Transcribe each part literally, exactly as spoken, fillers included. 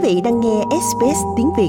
vị đang nghe ét bê ét tiếng Việt.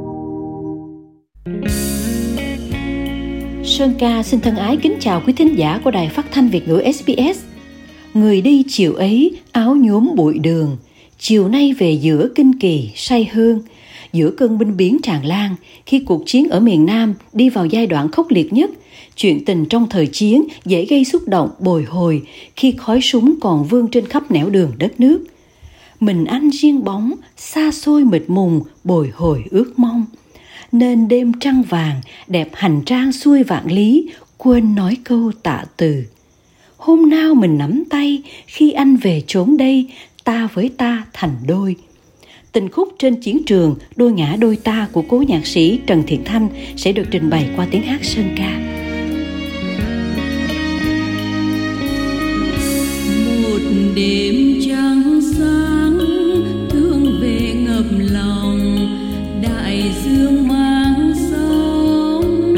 Sơn Ca xin thân ái kính chào quý thính giả của Đài Phát thanh Việt ngữ ét bê ét. Người đi chiều ấy áo nhuốm bụi đường, chiều nay về giữa kinh kỳ say hương. Giữa cơn binh biến tràn lan, khi cuộc chiến ở miền Nam đi vào giai đoạn khốc liệt nhất, chuyện tình trong thời chiến dễ gây xúc động bồi hồi khi khói súng còn vương trên khắp nẻo đường đất nước. Mình anh riêng bóng, xa xôi mịt mùng, bồi hồi ước mong. Nên đêm trăng vàng, đẹp hành trang xuôi vạn lý, quên nói câu tạ từ. Hôm nào mình nắm tay, khi anh về chốn đây, ta với ta thành đôi. Tình khúc Trên chiến trường, đôi ngã đôi ta của cố nhạc sĩ Trần Thiện Thanh sẽ được trình bày qua tiếng hát Sơn Ca. Một đêm trăng sáng, thương về ngập lòng, đại dương mang sóng.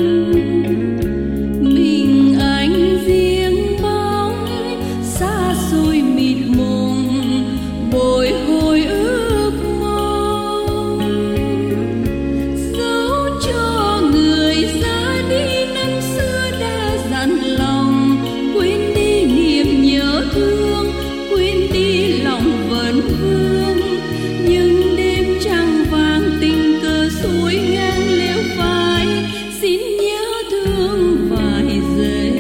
Mình anh riêng bóng, xa xôi mịt mùng, bồi hồi ước mong. Dẫu cho người ra đi năm xưa đã dặn lòng, quên đi niềm nhớ thương, quên đi lòng vẫn vương. Nhưng đêm trăng vàng tình cờ suối ngang leo vai, xin nhớ thương vài giây.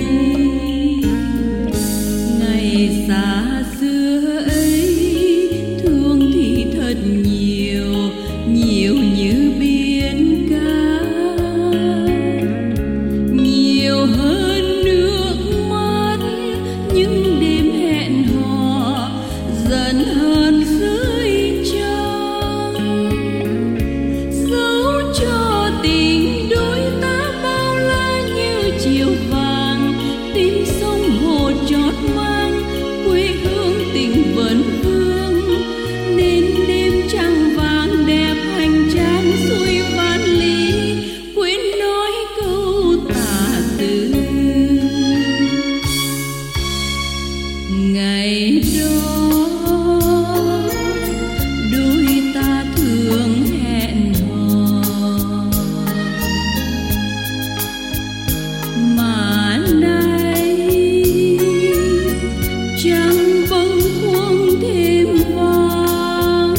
Ngày xa xưa ấy thương thì thật nhiều, nhiều như biển cả, nhiều hơn nước mắt những đêm hẹn hò, dần hơn dưới trăng. Dẫu cho tình đôi ta bao la như chiều vàng, tim sông hồ chót mang quê hương tình vẫn vương. Nên đêm trăng vàng đẹp hành trang xuôi vạn lý, quên nói câu tạ từ. Ngày đó đôi ta thường hẹn hò, mà nay trăng bâng khuâng thêm vắng.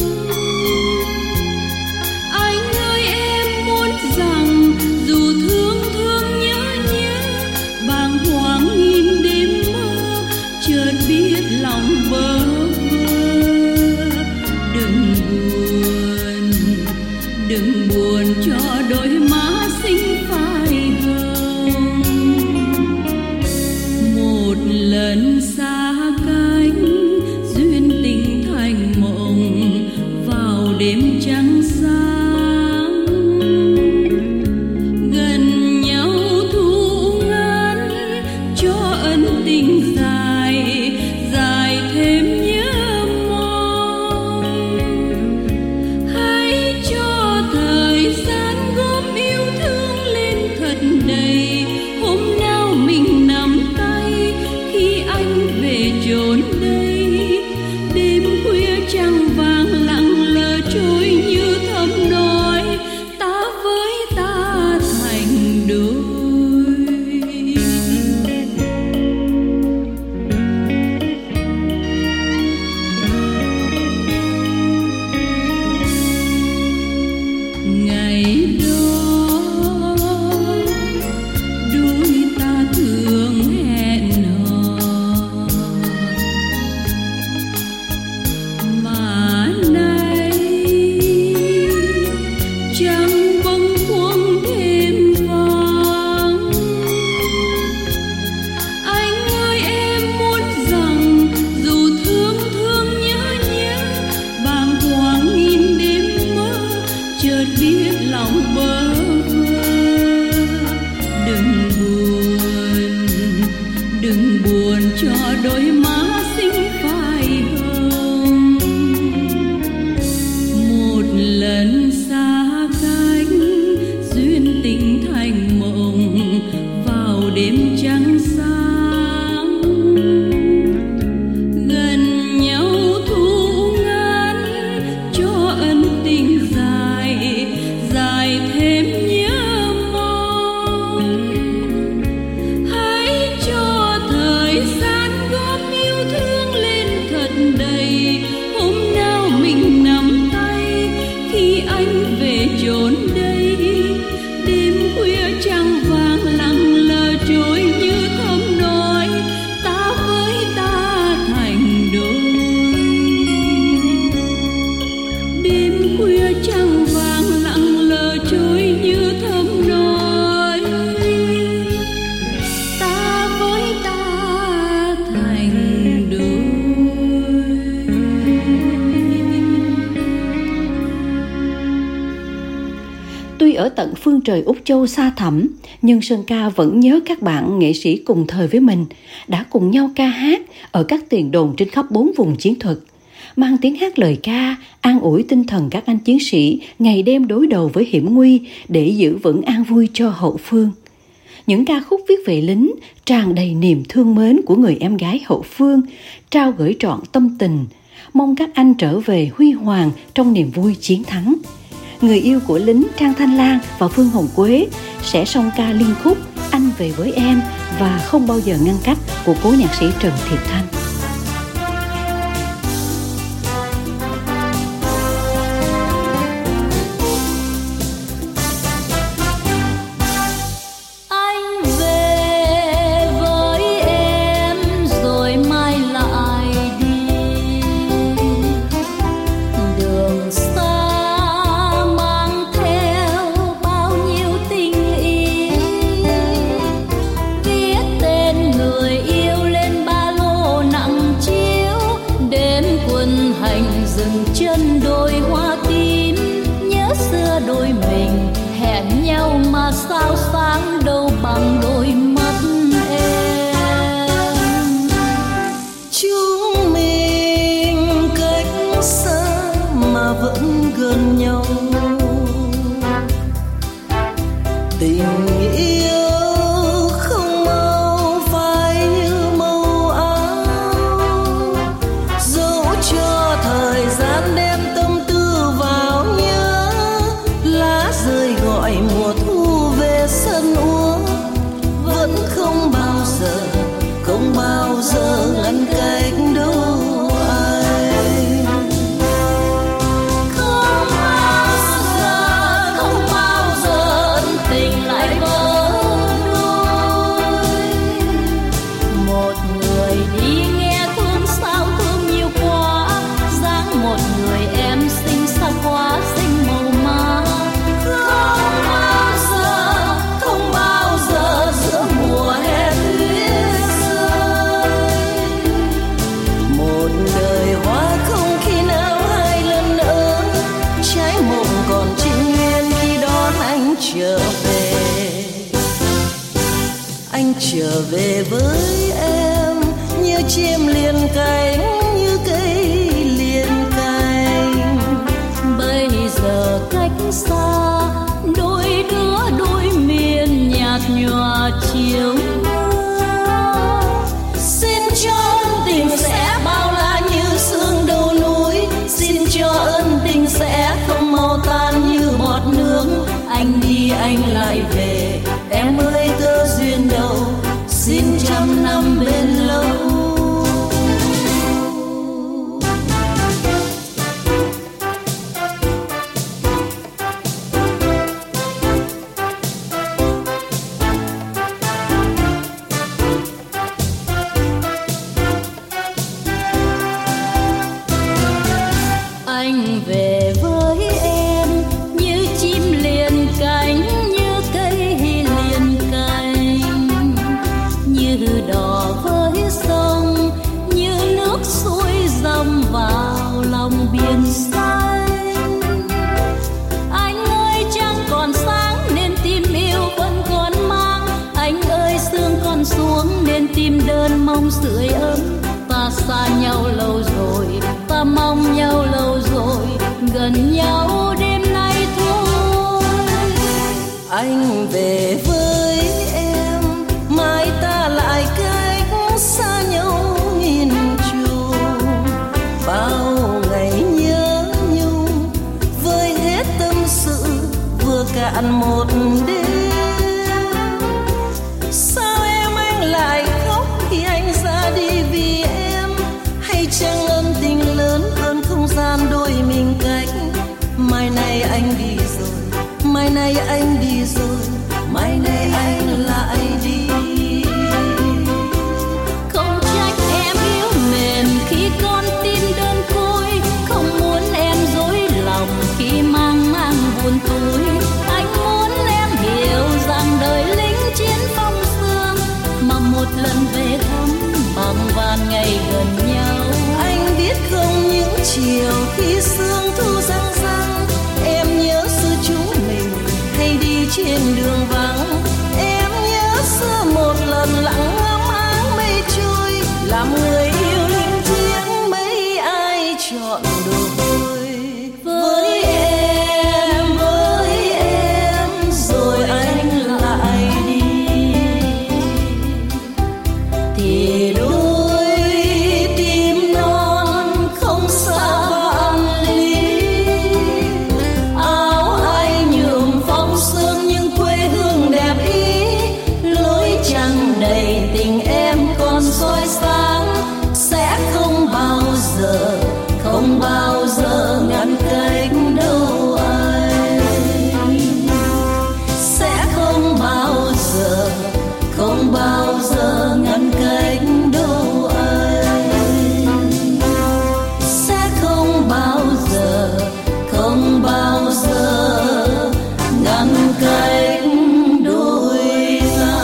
Anh ơi em muốn rằng dù thương thương nhớ nhớ, bàng hoàng nghìn đêm mơ, chợt biết lòng bơ vơ. Đừng buồn, đừng buồn cho đôi má xinh phai hồng. Một lần xa cách, duyên tình thành mộng, vào đêm trăng sáng. Gần nhau thu ngắn, cho ân tình dài, dài thêm nhớ mong. Hãy cho thời gian gom yêu thương lên thật đầy. Hôm nào mình nắm tay, khi anh về chốn đây. Đêm khuya trăng vàng lặng lờ trôi như thầm nói, ta với ta thành đôi. Ngày đó đôi ta thường hẹn hò, mà nay trăng bâng khuâng thêm vắng. Anh ơi em muốn rằng dù thương thương nhớ nhớ, bàng hoàng nghìn đêm mơ, chợt biết lòng bơ vơ. Đừng buồn, đừng buồn cho đôi má xinh phai hồng. Một lần xa cách, duyên tình thành mộng, vào đêm trăng sáng. Gần nhau thu ngắn, cho ân tình khuya trăng vàng lặng lờ trôi như thầm nói ta với ta thành đôi. Tuy ở tận phương trời Úc Châu xa thẳm, nhưng Sơn Ca vẫn nhớ các bạn nghệ sĩ cùng thời với mình, đã cùng nhau ca hát ở các tiền đồn trên khắp bốn vùng chiến thuật, mang tiếng hát lời ca, an ủi tinh thần các anh chiến sĩ ngày đêm đối đầu với hiểm nguy để giữ vững an vui cho hậu phương. Những ca khúc viết về lính tràn đầy niềm thương mến của người em gái hậu phương, trao gửi trọn tâm tình, mong các anh trở về huy hoàng trong niềm vui chiến thắng. Người yêu của lính Trang Thanh Lan và Phương Hồng Quế sẽ song ca liên khúc Anh Về Với Em và Không Bao Giờ Ngăn Cách của cố nhạc sĩ Trần Thiệt Thanh. dừng chân đôi hoa tím, nhớ xưa đôi mình hẹn nhau mà sao sáng đâu bằng đôi mắt em. Chúng mình cách xa mà vẫn gần nhau, tình yêu không mau phai như màu áo, dẫu cho thời gian đem tâm tư vào nhớ, lá rơi gọi mùa thu về sân úa, vẫn không bao giờ, không bao giờ ngăn cách đâu ai. Không bao giờ, không bao giờ ân tình lại vỡ đôi. Một người đi nghe thương sao thương nhiều quá, dáng một người em xinh xa quá xinh màu má. Không bao giờ, không bao giờ giữa mùa hè tuyết rơi. Một đời hoa không khi nào hai lần nữa, trái mộng còn trinh nguyên khi đón anh trở về. Anh trở về với em như chim liền cánh, như cây liền cánh. Bây giờ cách xa, đôi đứa đôi miền nhạt nhòa chiều mưa. Xin cho ân tình sẽ bao la như sương đầu núi, xin cho ân tình sẽ không mau tan như bọt nước. Anh đi anh lại về, em ơi cơ duyên đâu, xin trăm năm bên lâu. Anh về với em như chim liền cánh, như cây liền cánh, như đò với sông, như nước suối dòng vào lòng biển xanh. Anh ơi trăng còn sáng nên tim yêu vẫn còn mang, anh ơi sương còn xuống nên tim đơn mong sưởi ấm. Ta xa nhau lâu rồi, ta mong nhau lâu rồi, gần nhau đêm nay thôi. Anh về với em, mai ta lại cách xa nhau nghìn trùng. Bao ngày nhớ nhung, với hết tâm sự vừa cạn một đêm. Sao em anh lại khóc khi anh ra đi vì em, hay chăng ân tình lớn hơn không gian đôi mình cách. Mai này anh đi rồi, mai này anh đi rồi, mai này anh lại đi. Không trách em yếu mềm khi con tim đơn côi, không muốn em dối lòng khi thoáng van ngày gần nhau. Anh biết không, những chiều khi sương thu răng răng, em nhớ xưa chúng mình hay đi trên đường vắng. Em nhớ xưa một lần lặng ngắm áng mây trôi, làm người yêu linh thiêng mấy ai chọn đôi. Với em, với em rồi anh lại đi, thì đôi tim non không xa vạn lý. Áo anh nhuộm phong sương nhưng quê hương đẹp ý, lối trăng đầy tình em còn soi sáng, sẽ không bao giờ, không bao giờ ngăn cách đâu anh, sẽ không bao giờ, không bao giờ ngăn cách đâu anh, sẽ không bao giờ, không bao giờ ngăn cách đôi ta.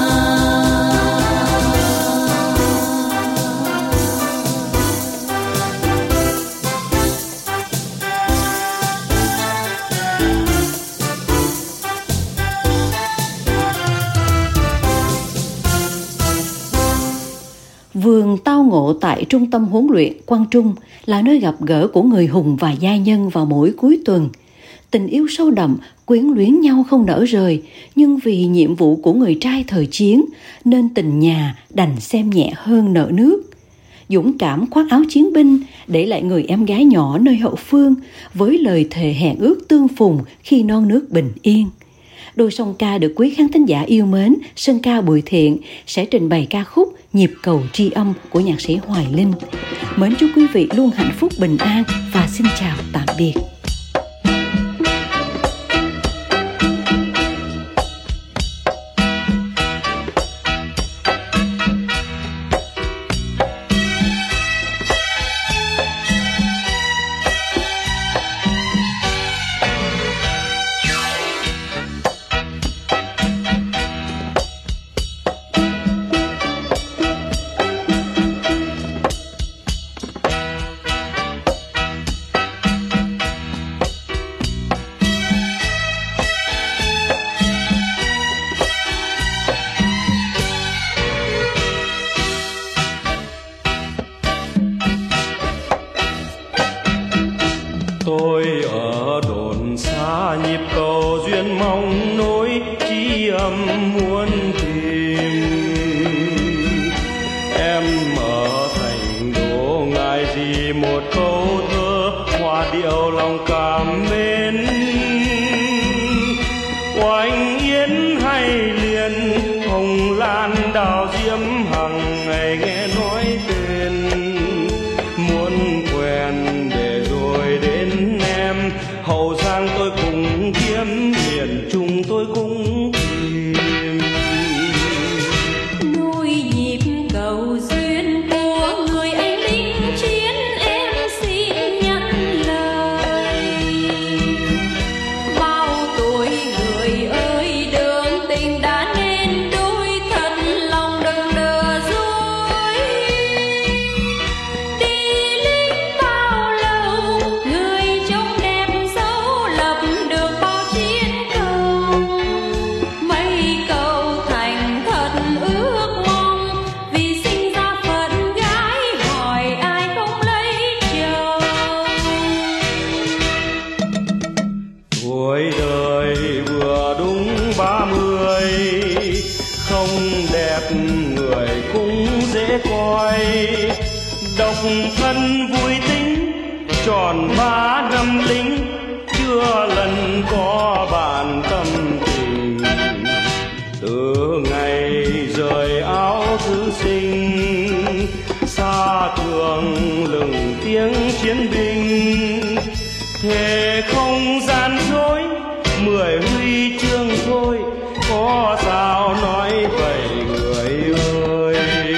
Vườn tao ngộ tại Trung tâm huấn luyện Quang Trung là nơi gặp gỡ của người hùng và gia nhân vào mỗi cuối tuần. Tình yêu sâu đậm, quyến luyến nhau không nỡ rời, nhưng vì nhiệm vụ của người trai thời chiến nên tình nhà đành xem nhẹ hơn nợ nước. Dũng cảm khoác áo chiến binh, để lại người em gái nhỏ nơi hậu phương với lời thề hẹn ước tương phùng khi non nước bình yên. Đôi song ca được quý khán thính giả yêu mến, sân ca Bùi Thiện sẽ trình bày ca khúc Nhịp cầu tri âm của nhạc sĩ Hoài Linh. Mến chúc quý vị luôn hạnh phúc bình an và xin chào tạm biệt. Tôi ở đồn xa nhịp cầu duyên mong nối tri âm muốn tìm. Em ở thành đô ngại gì một câu thơ hòa điệu lòng cảm mến. Oanh yến hay liền hồng lan đào diễm hằng ngày nghe nói tên. Muốn quen để rồi đến em, Hậu Giang tôi cùng kiếm, miền Trung tôi cũng tìm. Nối nhịp cầu duyên của người anh lính chiến, em xin nhận lời. Bao tuổi người ơi, đường tình đã nên đôi, thật lòng đừng lừa dối. Đi lính bao lâu, người trông đẹp dấu, lập được bao chiến công. Mấy câu thành thật ước mong, vì sinh ra phận gái, hỏi ai không lấy chồng. Tuổi đời vừa đúng ba mươi, không đẹp người cũng dễ coi. Độc thân vui tính, tròn ba năm lính, chưa lần có bạn tâm tình. Từ ngày rời áo thư sinh, xa trường lừng tiếng chiến binh. Thề không gian dối, mười huy chương thôi, có sao nói vậy người ơi.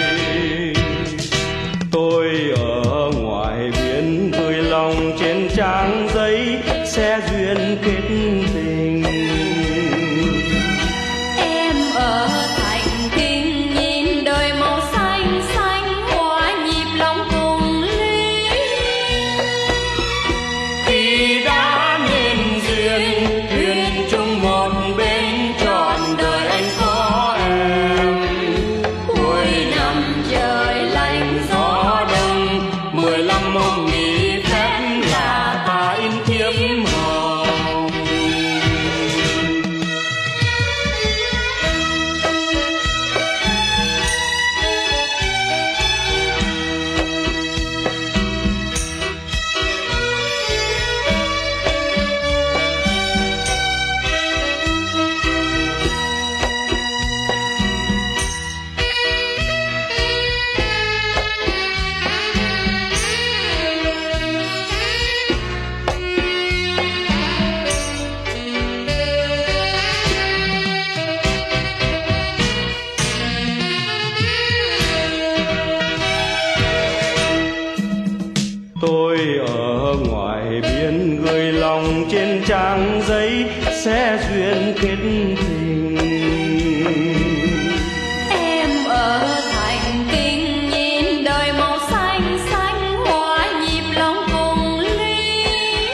Tôi ở ngoài biển gửi lòng trên trang giấy, sẽ duyên kết tình. Em ở thành kinh nhìn đời màu xanh xanh, hoa trên trang giấy sẽ duyên kết tình. Em ở thành kinh nhìn đời màu xanh xanh hoa nhịp lòng cùng ly.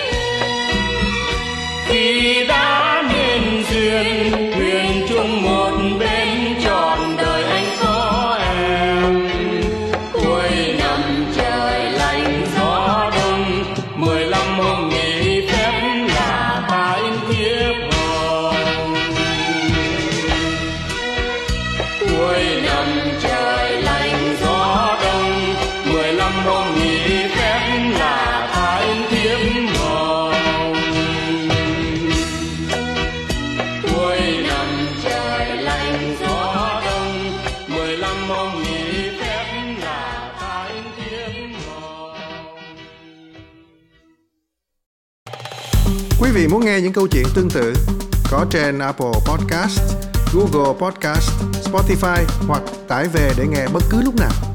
Khi đã nên duyên nguyện chung một bên trọn đời anh có em. Cuối năm trời lạnh gió đông, mười lăm hôm nghỉ phép là tái thiếp hồng. cuối năm trời lạnh gió đông, mười lăm hôm nghỉ phép là tái thiếp hồng. cuối năm trời lạnh gió đông. mười lăm hôm nghỉ phép là tái thiếp hồng. Quý vị muốn nghe những câu chuyện tương tự có trên Apple Podcast, Google Podcast, Spotify hoặc tải về để nghe bất cứ lúc nào.